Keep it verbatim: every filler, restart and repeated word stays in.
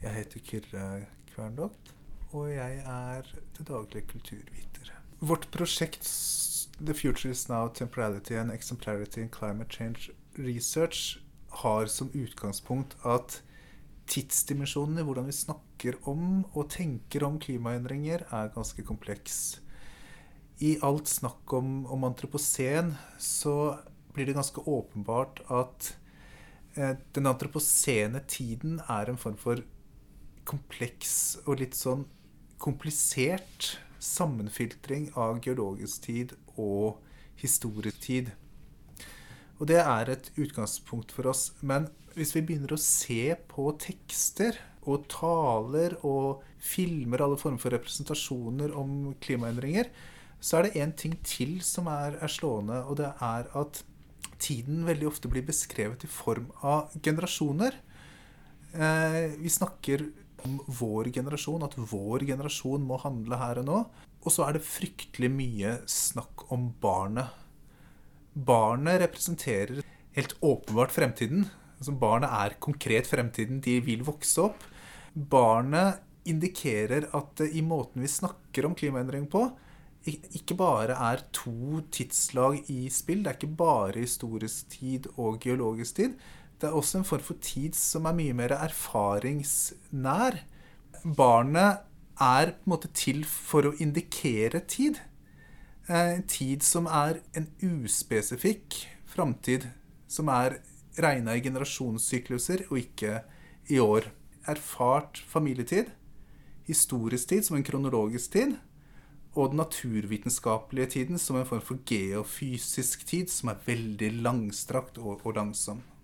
Jeg heter Kyrre Kverndokt, og jeg er til daglig kulturviter. Vårt prosjekt The Future is Now, Temporality and Exemplarity in Climate Change Research har som utgangspunkt at tidsdimensjonen i hvordan vi snakker om og tenker om klimaendringer er ganske kompleks. I alt snakk om, om antropocen så blir det ganske åpenbart at eh, den antropocene tiden er en form for kompleks og litt sånn komplisert sammenfiltring av geologisk tid og historisk tid. Og det er et utgangspunkt for oss, men hvis vi begynner å se på tekster og taler og filmer, alle former for representasjoner om klimaendringer, så er det en ting til som er, er slående, og det er at tiden veldig ofte blir beskrevet i form av generasjoner. Eh, vi snakker om vår generasjon, at vår generasjon må handle her og nå, og så er det fryktelig mye snakk om barnet. Barnet representerer helt åpenbart fremtiden. Altså barnet er konkret fremtiden, de vil vokse opp. Barnet indikerer at i måten vi snakker om klimaendring på, ikke bare er to tidslag i spill, det er ikke bare historisk tid og geologisk tid, det er også en form for tid som er mye mer erfaringsnær. Barnet er på en måte til for å indikere tid. En tid som er en uspesifikk fremtid, som er regnet i generasjonssykluser og ikke i år. Erfart familietid, historisk tid som en kronologisk tid, og den naturvitenskapelige tiden som en form for geofysisk tid, som er veldig langstrakt og, og langsom.